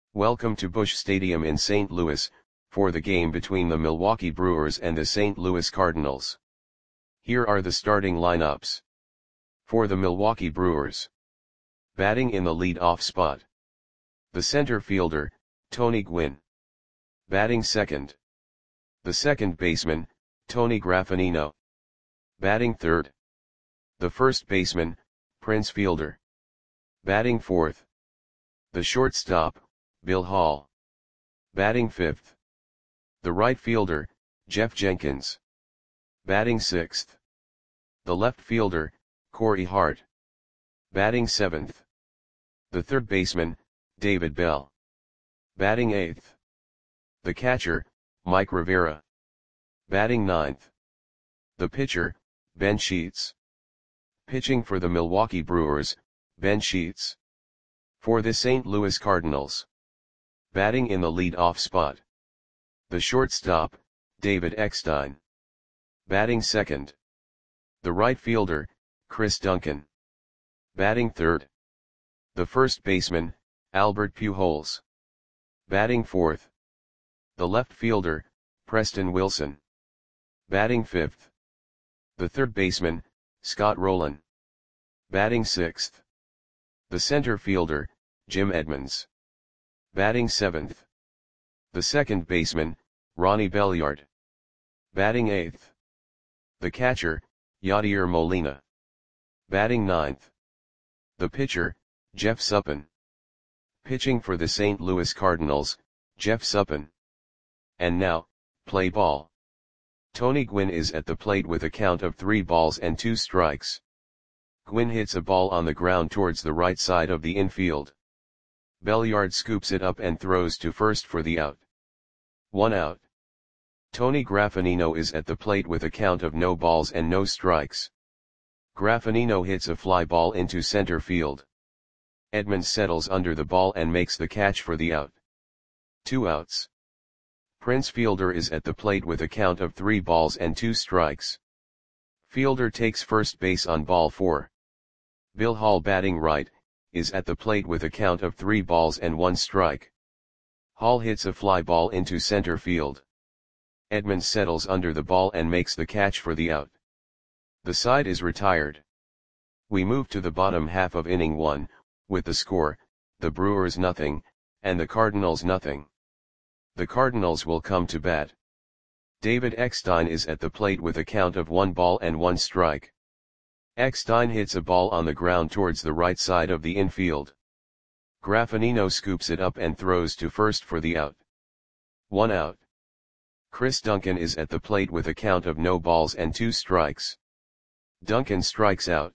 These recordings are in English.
Welcome to Busch Stadium in St. Louis, for the game between the Milwaukee Brewers and the St. Louis Cardinals. Here are the starting lineups. For the Milwaukee Brewers. Batting in the lead-off spot. The center fielder, Tony Gwynn. Batting second. The second baseman, Tony Graffagnino. Batting third. The first baseman, Prince Fielder. Batting fourth. The shortstop, Bill Hall. Batting fifth. The right fielder, Jeff Jenkins. Batting sixth. The left fielder, Corey Hart. Batting seventh. The third baseman, David Bell. Batting eighth. The catcher, Mike Rivera. Batting ninth. The pitcher, Ben Sheets. Pitching for the Milwaukee Brewers, Ben Sheets. For the St. Louis Cardinals. Batting in the lead-off spot. The shortstop, David Eckstein. Batting second. The right fielder, Chris Duncan. Batting third. The first baseman, Albert Pujols. Batting fourth. The left fielder, Preston Wilson. Batting fifth. The third baseman, Scott Rolen. Batting sixth. The center fielder, Jim Edmonds. Batting seventh. The second baseman, Ronnie Belliard. Batting eighth. The catcher, Yadier Molina. Batting ninth. The pitcher, Jeff Suppan. Pitching for the St. Louis Cardinals, Jeff Suppan. And now, play ball. Tony Gwynn is at the plate with a count of 3 balls and 2 strikes. Gwynn hits a ball on the ground towards the right side of the infield. Belliard scoops it up and throws to first for the out. 1 out. Tony Graffagnino is at the plate with a count of no balls and no strikes. Graffagnino hits a fly ball into center field. Edmonds settles under the ball and makes the catch for the out. 2 outs. Prince Fielder is at the plate with a count of 3 balls and 2 strikes. Fielder takes first base on ball 4. Bill Hall, batting right, is at the plate with a count of 3 balls and 1 strike. Hall hits a fly ball into center field. Edmonds settles under the ball and makes the catch for the out. The side is retired. We move to the bottom half of inning 1, with the score, the Brewers 0, and the Cardinals 0. The Cardinals will come to bat. David Eckstein is at the plate with a count of 1 ball and 1 strike. Eckstein hits a ball on the ground towards the right side of the infield. Graffagnino scoops it up and throws to first for the out. 1 out. Chris Duncan is at the plate with a count of no balls and 2 strikes. Duncan strikes out.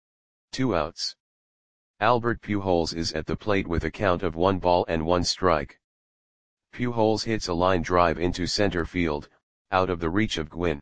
2 outs. Albert Pujols is at the plate with a count of 1 ball and 1 strike. Pujols hits a line drive into center field, out of the reach of Gwynn.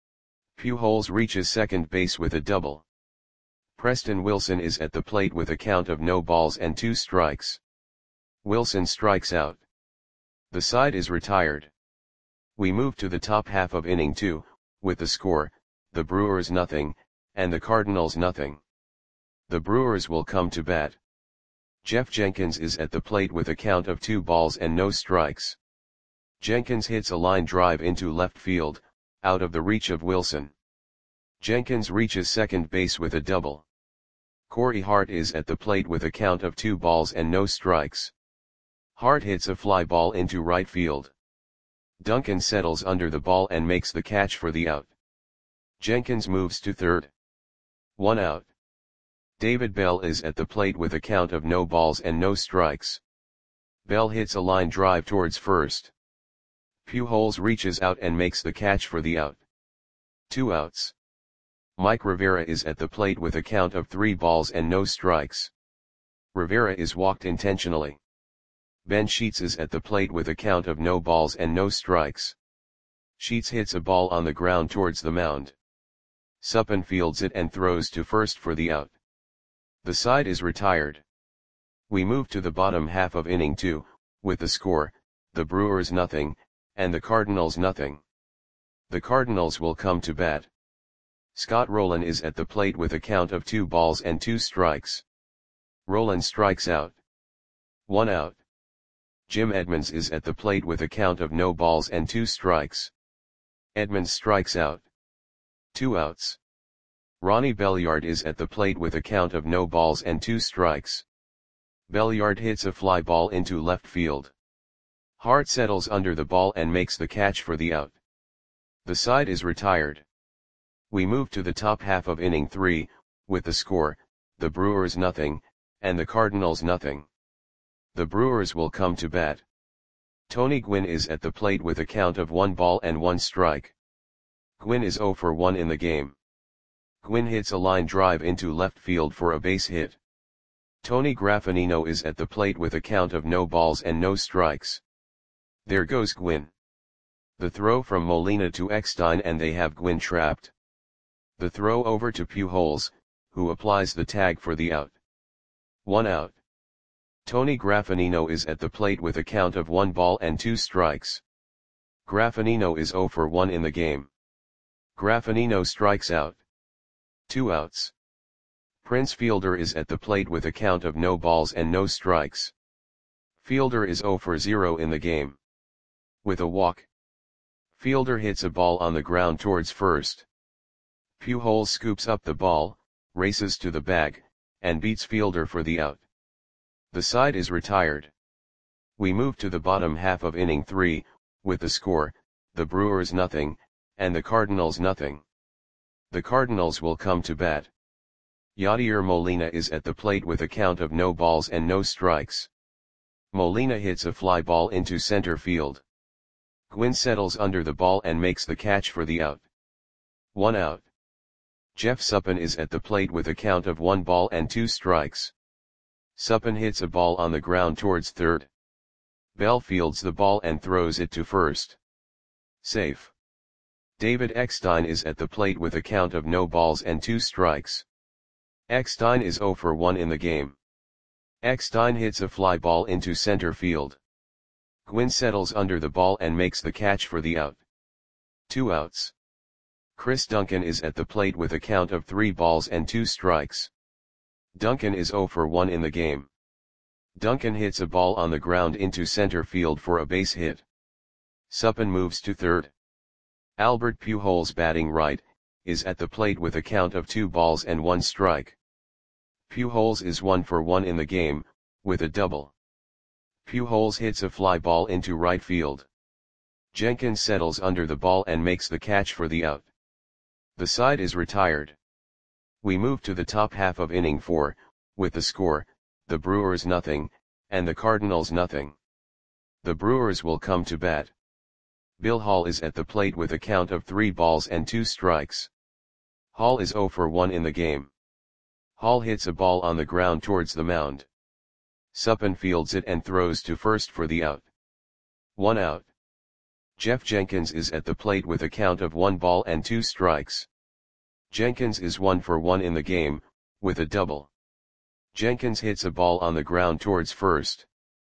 Pujols reaches second base with a double. Preston Wilson is at the plate with a count of no balls and 2 strikes. Wilson strikes out. The side is retired. We move to the top half of inning 2, with the score, the Brewers 0, and the Cardinals 0. The Brewers will come to bat. Jeff Jenkins is at the plate with a count of 2 balls and no strikes. Jenkins hits a line drive into left field, out of the reach of Wilson. Jenkins reaches second base with a double. Corey Hart is at the plate with a count of 2 balls and no strikes. Hart hits a fly ball into right field. Duncan settles under the ball and makes the catch for the out. Jenkins moves to third. 1 out. David Bell is at the plate with a count of no balls and no strikes. Bell hits a line drive towards first. Pujols reaches out and makes the catch for the out. 2 outs. Mike Rivera is at the plate with a count of 3 balls and no strikes. Rivera is walked intentionally. Ben Sheets is at the plate with a count of no balls and no strikes. Sheets hits a ball on the ground towards the mound. Suppan fields it and throws to first for the out. The side is retired. We move to the bottom half of inning 2, with the score, the Brewers 0, and the Cardinals 0. The Cardinals will come to bat. Scott Rolen is at the plate with a count of 2 balls and 2 strikes. Rolen strikes out. 1 out. Jim Edmonds is at the plate with a count of no balls and 2 strikes. Edmonds strikes out. 2 outs. Ronnie Belliard is at the plate with a count of no balls and 2 strikes. Belliard hits a fly ball into left field. Hart settles under the ball and makes the catch for the out. The side is retired. We move to the top half of inning 3, with the score, the Brewers nothing, and the Cardinals nothing. The Brewers will come to bat. Tony Gwynn is at the plate with a count of 1 ball and 1 strike. Gwynn is 0 for 1 in the game. Gwynn hits a line drive into left field for a base hit. Tony Graffinino is at the plate with a count of no balls and no strikes. There goes Gwynn. The throw from Molina to Eckstein and they have Gwynn trapped. The throw over to Pujols, who applies the tag for the out. 1 out. Tony Graffinino is at the plate with a count of 1 ball and 2 strikes. Graffinino is 0 for 1 in the game. Graffinino strikes out. 2 outs. Prince Fielder is at the plate with a count of no balls and no strikes. Fielder is 0 for 0 in the game. With a walk. Fielder hits a ball on the ground towards first. Pujols scoops up the ball, races to the bag, and beats Fielder for the out. The side is retired. We move to the bottom half of inning 3, with the score, the Brewers nothing, and the Cardinals nothing. The Cardinals will come to bat. Yadier Molina is at the plate with a count of no balls and no strikes. Molina hits a fly ball into center field. Gwynn settles under the ball and makes the catch for the out. 1 out. Jeff Suppan is at the plate with a count of 1 ball and 2 strikes. Suppan hits a ball on the ground towards third. Bell fields the ball and throws it to first. Safe. David Eckstein is at the plate with a count of no balls and 2 strikes. Eckstein is 0 for 1 in the game. Eckstein hits a fly ball into center field. Gwynn settles under the ball and makes the catch for the out. 2 outs. Chris Duncan is at the plate with a count of 3 balls and 2 strikes. Duncan is 0 for 1 in the game. Duncan hits a ball on the ground into center field for a base hit. Suppan moves to third. Albert Pujols, batting right, is at the plate with a count of 2 balls and 1 strike. Pujols is 1 for 1 in the game, with a double. Pujols hits a fly ball into right field. Jenkins settles under the ball and makes the catch for the out. The side is retired. We move to the top half of inning 4, with the score, the Brewers nothing, and the Cardinals nothing. The Brewers will come to bat. Bill Hall is at the plate with a count of 3 balls and 2 strikes. Hall is 0 for 1 in the game. Hall hits a ball on the ground towards the mound. Suppan fields it and throws to first for the out. 1 out. Jeff Jenkins is at the plate with a count of 1 ball and 2 strikes. Jenkins is 1 for 1 in the game, with a double. Jenkins hits a ball on the ground towards first.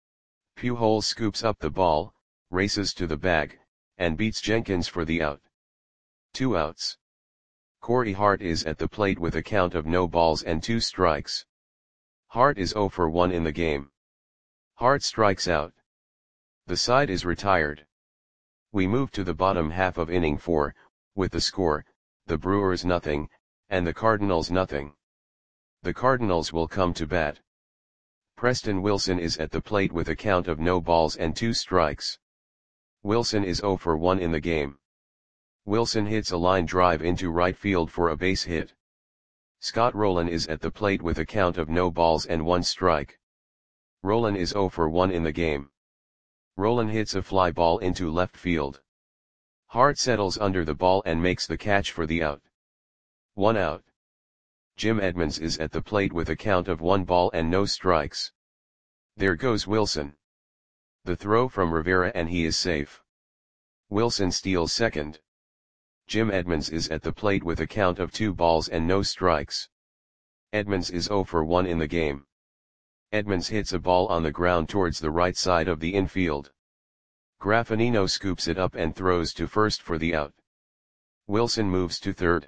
Pujols scoops up the ball, races to the bag, and beats Jenkins for the out. 2 outs. Corey Hart is at the plate with a count of no balls and 2 strikes. Hart is 0 for 1 in the game. Hart strikes out. The side is retired. We move to the bottom half of inning 4, with the score, the Brewers nothing, and the Cardinals nothing. The Cardinals will come to bat. Preston Wilson is at the plate with a count of no balls and 2 strikes. Wilson is 0 for 1 in the game. Wilson hits a line drive into right field for a base hit. Scott Rowland is at the plate with a count of no balls and 1 strike. Rowland is 0 for 1 in the game. Rowland hits a fly ball into left field. Hart settles under the ball and makes the catch for the out. 1 out. Jim Edmonds is at the plate with a count of 1 ball and no strikes. There goes Wilson. The throw from Rivera and he is safe. Wilson steals second. Jim Edmonds is at the plate with a count of 2 balls and no strikes. Edmonds is 0 for 1 in the game. Edmonds hits a ball on the ground towards the right side of the infield. Graffinino scoops it up and throws to first for the out. Wilson moves to third.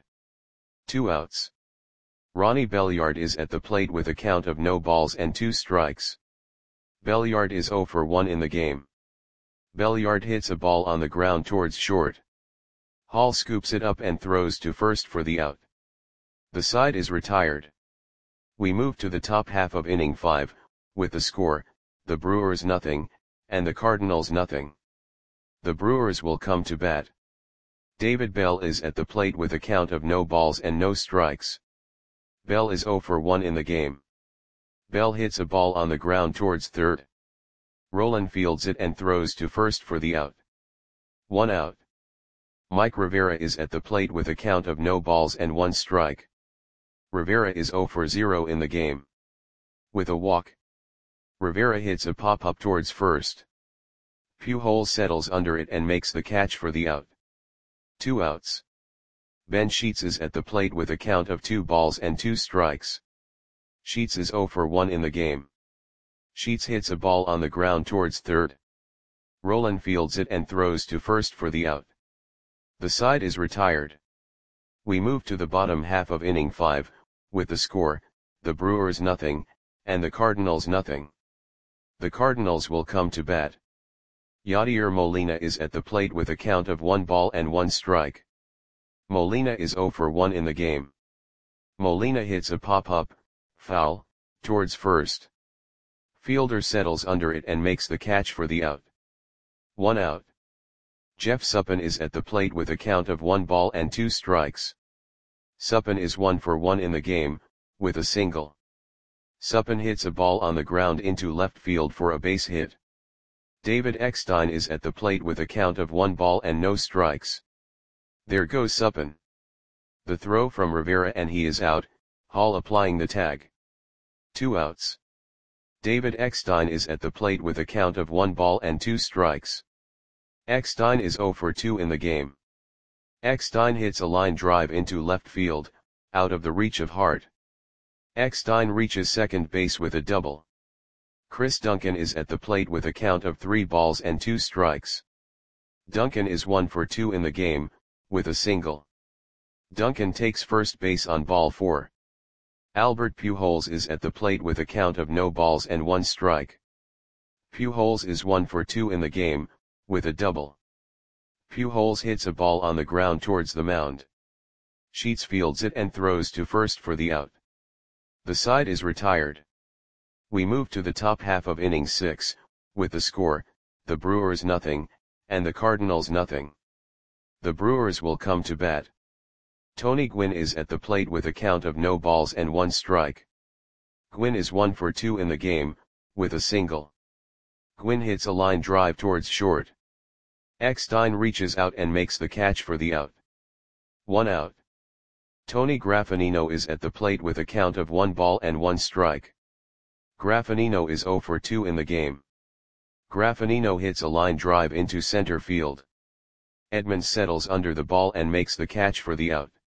2 outs. Ronnie Belliard is at the plate with a count of no balls and 2 strikes. Belliard is 0 for 1 in the game. Belliard hits a ball on the ground towards short. Hall scoops it up and throws to first for the out. The side is retired. We move to the top half of inning 5, with the score, the Brewers nothing, and the Cardinals nothing. The Brewers will come to bat. David Bell is at the plate with a count of no balls and no strikes. Bell is 0 for 1 in the game. Bell hits a ball on the ground towards third. Rolen fields it and throws to first for the out. 1 out. Mike Rivera is at the plate with a count of no balls and 1 strike. Rivera is 0 for 0 in the game. With a walk, Rivera hits a pop-up towards first. Pujols settles under it and makes the catch for the out. 2 outs. Ben Sheets is at the plate with a count of 2 balls and 2 strikes. Sheets is 0 for 1 in the game. Sheets hits a ball on the ground towards third. Rolen fields it and throws to first for the out. The side is retired. We move to the bottom half of inning 5, with the score, the Brewers nothing, and the Cardinals nothing. The Cardinals will come to bat. Yadier Molina is at the plate with a count of 1 ball and 1 strike. Molina is 0 for 1 in the game. Molina hits a pop-up, foul, towards first. Fielder settles under it and makes the catch for the out. 1 out. Jeff Suppan is at the plate with a count of 1 ball and 2 strikes. Suppan is 1 for 1 in the game, with a single. Suppan hits a ball on the ground into left field for a base hit. David Eckstein is at the plate with a count of 1 ball and no strikes. There goes Suppan. The throw from Rivera and he is out, Hall applying the tag. 2 outs. David Eckstein is at the plate with a count of 1 ball and 2 strikes. Eckstein is 0 for 2 in the game. Eckstein hits a line drive into left field, out of the reach of Hart. Eckstein reaches second base with a double. Chris Duncan is at the plate with a count of 3 balls and 2 strikes. Duncan is 1 for 2 in the game, with a single. Duncan takes first base on ball 4. Albert Pujols is at the plate with a count of no balls and 1 strike. Pujols is 1 for 2 in the game, with a double. Pujols hits a ball on the ground towards the mound. Sheets fields it and throws to first for the out. The side is retired. We move to the top half of inning 6, with the score, the Brewers nothing, and the Cardinals nothing. The Brewers will come to bat. Tony Gwynn is at the plate with a count of no balls and 1 strike. Gwynn is 1 for 2 in the game, with a single. Gwynn hits a line drive towards short. Eckstein reaches out and makes the catch for the out. 1 out. Tony Graffanino is at the plate with a count of 1 ball and 1 strike. Graffanino is 0 for 2 in the game. Graffanino hits a line drive into center field. Edmonds settles under the ball and makes the catch for the out.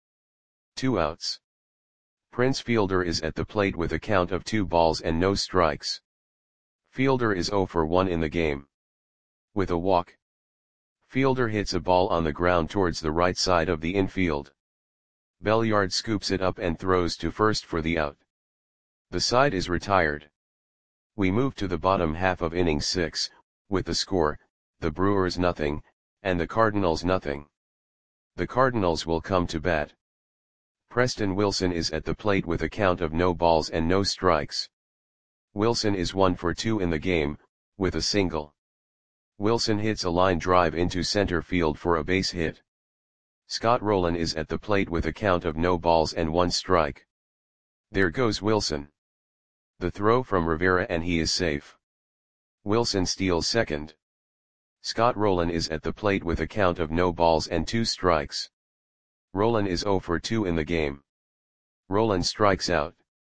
2 outs. Prince Fielder is at the plate with a count of 2 balls and no strikes. Fielder is 0 for 1 in the game. With a walk, Fielder hits a ball on the ground towards the right side of the infield. Belliard scoops it up and throws to first for the out. The side is retired. We move to the bottom half of inning 6, with the score, the Brewers nothing, and the Cardinals nothing. The Cardinals will come to bat. Preston Wilson is at the plate with a count of no balls and no strikes. Wilson is 1 for 2 in the game, with a single. Wilson hits a line drive into center field for a base hit. Scott Rolen is at the plate with a count of no balls and 1 strike. There goes Wilson. The throw from Rivera and he is safe. Wilson steals second. Scott Rolen is at the plate with a count of no balls and 2 strikes. Rolen is 0 for 2 in the game. Rolen strikes out.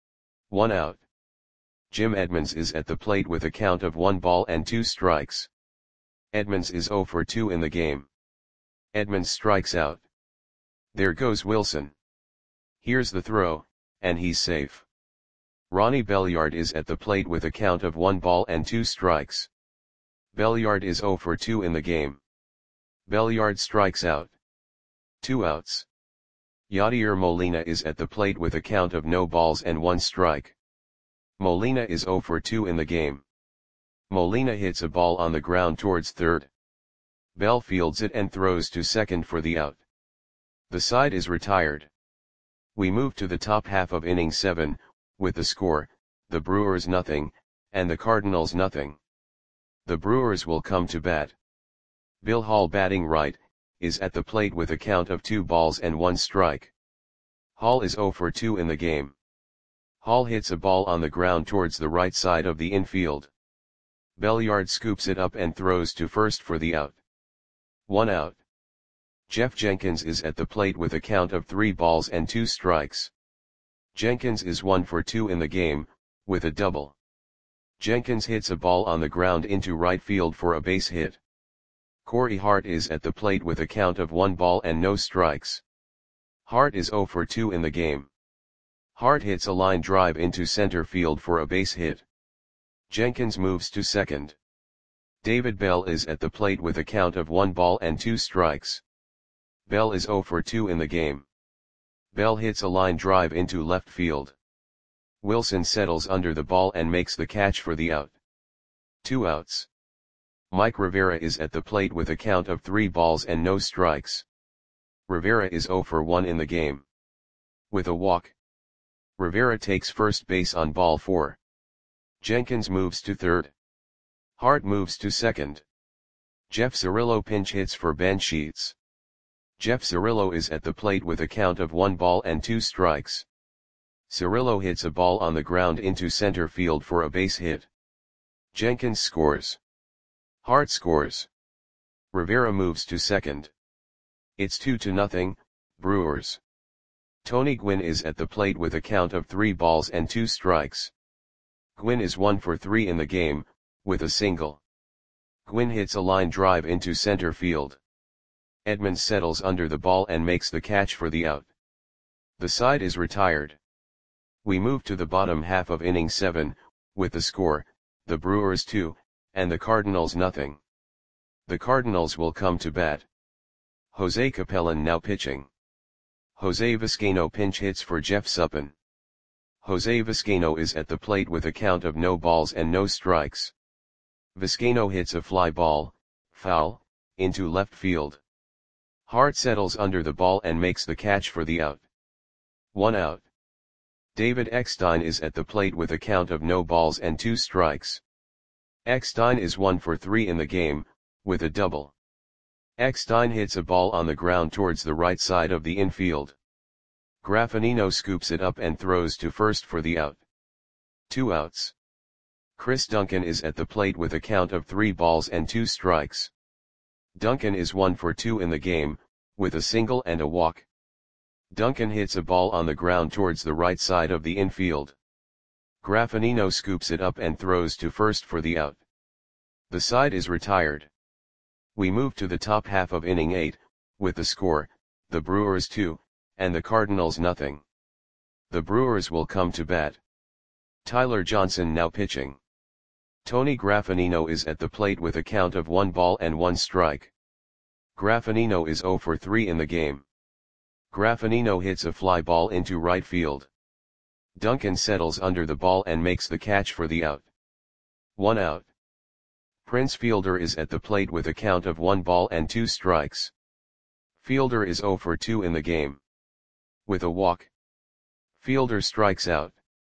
1 out. Jim Edmonds is at the plate with a count of 1 ball and 2 strikes. Edmonds is 0 for 2 in the game. Edmonds strikes out. There goes Wilson. Here's the throw, and he's safe. Ronnie Belliard is at the plate with a count of 1 ball and 2 strikes. Belliard is 0 for 2 in the game. Belliard strikes out. 2 outs. Yadier Molina is at the plate with a count of no balls and 1 strike. Molina is 0 for 2 in the game. Molina hits a ball on the ground towards third. Bell fields it and throws to second for the out. The side is retired. We move to the top half of inning 7, with the score, the Brewers nothing, and the Cardinals nothing. The Brewers will come to bat. Bill Hall, batting right, is at the plate with a count of 2 balls and 1 strike. Hall is 0 for 2 in the game. Hall hits a ball on the ground towards the right side of the infield. Belliard scoops it up and throws to first for the out. 1 out. Jeff Jenkins is at the plate with a count of 3 balls and 2 strikes. Jenkins is 1 for 2 in the game, with a double. Jenkins hits a ball on the ground into right field for a base hit. Corey Hart is at the plate with a count of 1 ball and no strikes. Hart is 0 for 2 in the game. Hart hits a line drive into center field for a base hit. Jenkins moves to second. David Bell is at the plate with a count of 1 ball and 2 strikes. Bell is 0 for 2 in the game. Bell hits a line drive into left field. Wilson settles under the ball and makes the catch for the out. 2 outs. Mike Rivera is at the plate with a count of 3 balls and no strikes. Rivera is 0 for 1 in the game. With a walk. Rivera takes first base on ball 4. Jenkins moves to third. Hart moves to second. Jeff Cirillo pinch hits for Ben Sheets. Jeff Cirillo is at the plate with a count of 1 ball and 2 strikes. Cirillo hits a ball on the ground into center field for a base hit. Jenkins scores. Hart scores. Rivera moves to second. It's 2-0, Brewers. Tony Gwynn is at the plate with a count of 3 balls and 2 strikes. Gwynn is 1 for 3 in the game, with a single. Gwynn hits a line drive into center field. Edmonds settles under the ball and makes the catch for the out. The side is retired. We move to the bottom half of inning 7, with the score, the Brewers 2, and the Cardinals nothing. The Cardinals will come to bat. Jose Capellan now pitching. Jose Vizcaino pinch hits for Jeff Suppan. Jose Vizcaino is at the plate with a count of no balls and no strikes. Vizcaino hits a fly ball, foul, into left field. Hart settles under the ball and makes the catch for the out. 1 out. David Eckstein is at the plate with a count of no balls and 2 strikes. Eckstein is 1 for 3 in the game, with a double. Eckstein hits a ball on the ground towards the right side of the infield. Graffinino scoops it up and throws to first for the out. 2 outs. Chris Duncan is at the plate with a count of 3 balls and 2 strikes. Duncan is 1 for 2 in the game, with a single and a walk. Duncan hits a ball on the ground towards the right side of the infield. Graffinino scoops it up and throws to first for the out. The side is retired. We move to the top half of inning 8, with the score, the Brewers 2, and the Cardinals nothing. The Brewers will come to bat. Tyler Johnson now pitching. Tony Graffinino is at the plate with a count of 1 ball and 1 strike. Graffinino is 0 for 3 in the game. Graffinino hits a fly ball into right field. Duncan settles under the ball and makes the catch for the out. 1 out. Prince Fielder is at the plate with a count of 1 ball and 2 strikes. Fielder is 0 for 2 in the game. With a walk. Fielder strikes out.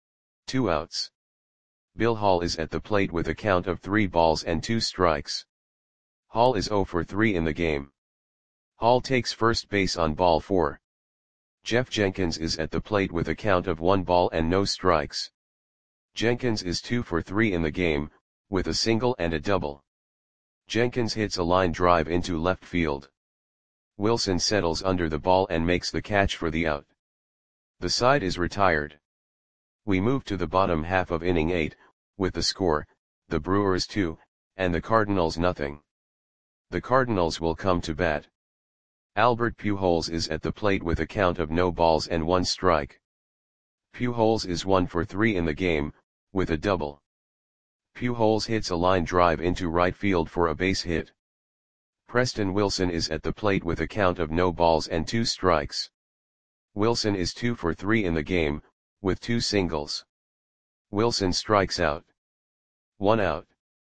2 outs. Bill Hall is at the plate with a count of 3 balls and 2 strikes. Hall is 0 for 3 in the game. Hall takes first base on ball 4. Jeff Jenkins is at the plate with a count of 1 ball and no strikes. Jenkins is 2 for 3 in the game, with a single and a double. Jenkins hits a line drive into left field. Wilson settles under the ball and makes the catch for the out. The side is retired. We move to the bottom half of inning 8, with the score, the Brewers 2, and the Cardinals nothing. The Cardinals will come to bat. Albert Pujols is at the plate with a count of no balls and 1 strike. Pujols is 1 for 3 in the game, with a double. Pujols hits a line drive into right field for a base hit. Preston Wilson is at the plate with a count of no balls and 2 strikes. Wilson is 2 for 3 in the game, with 2 singles. Wilson strikes out. 1 out.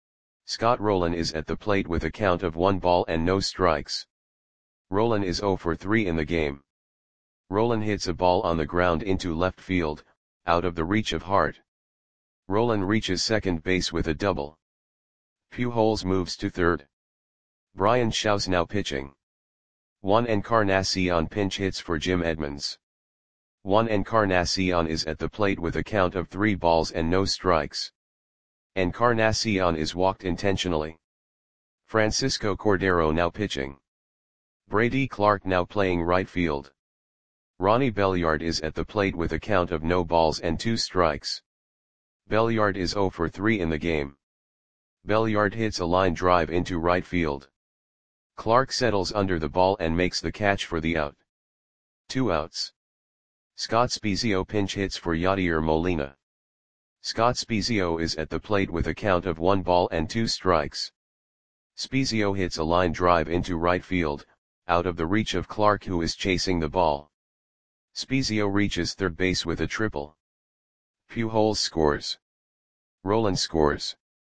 Scott Rolen is at the plate with a count of 1 ball and no strikes. Rolen is 0 for 3 in the game. Rolen hits a ball on the ground into left field, out of the reach of Hart. Rolen reaches second base with a double. Pujols moves to third. Bryan Shaw's now pitching. Juan Encarnacion pinch hits for Jim Edmonds. Juan Encarnacion is at the plate with a count of 3 balls and no strikes. Encarnacion is walked intentionally. Francisco Cordero now pitching. Brady Clark now playing right field. Ronnie Belliard is at the plate with a count of no balls and 2 strikes. Belliard is 0 for 3 in the game. Belliard hits a line drive into right field. Clark settles under the ball and makes the catch for the out. 2 outs. Scott Spiezio pinch hits for Yadier Molina. Scott Spiezio is at the plate with a count of 1 ball and 2 strikes. Spiezio hits a line drive into right field, out of the reach of Clark, who is chasing the ball. Spiezio reaches third base with a triple. Pujols scores. Rolen scores.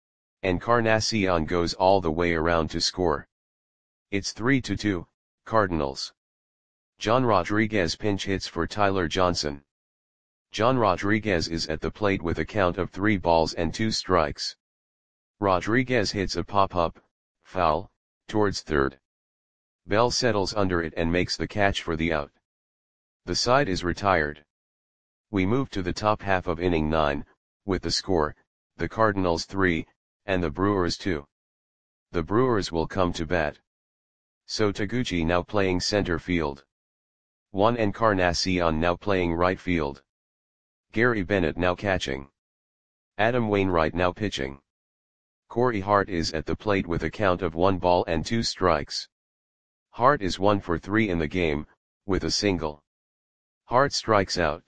Encarnacion goes all the way around to score. It's 3-2, Cardinals. John Rodriguez pinch hits for Tyler Johnson. John Rodriguez is at the plate with a count of 3 balls and 2 strikes. Rodriguez hits a pop-up, foul, towards third. Bell settles under it and makes the catch for the out. The side is retired. We move to the top half of inning 9, with the score, the Cardinals 3, and the Brewers 2. The Brewers will come to bat. So Taguchi now playing center field. Juan Encarnacion now playing right field. Gary Bennett now catching. Adam Wainwright now pitching. Corey Hart is at the plate with a count of 1 ball and 2 strikes. Hart is 1 for 3 in the game, with a single. Hart strikes out.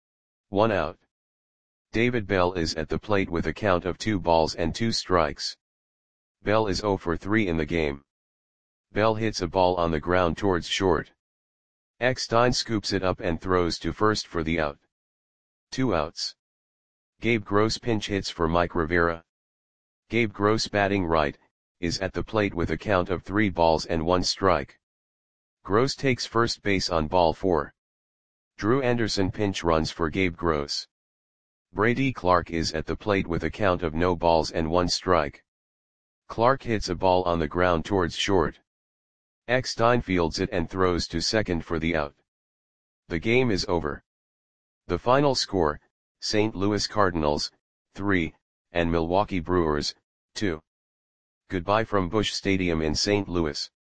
1 out. David Bell is at the plate with a count of 2 balls and 2 strikes. Bell is 0 for 3 in the game. Bell hits a ball on the ground towards short. Eckstein scoops it up and throws to first for the out. 2 outs. Gabe Gross pinch hits for Mike Rivera. Gabe Gross, batting right, is at the plate with a count of 3 balls and 1 strike. Gross takes first base on ball 4. Drew Anderson pinch runs for Gabe Gross. Brady Clark is at the plate with a count of no balls and 1 strike. Clark hits a ball on the ground towards short. Eckstein fields it and throws to second for the out. The game is over. The final score, St. Louis Cardinals, 3, and Milwaukee Brewers, 2. Goodbye from Busch Stadium in St. Louis.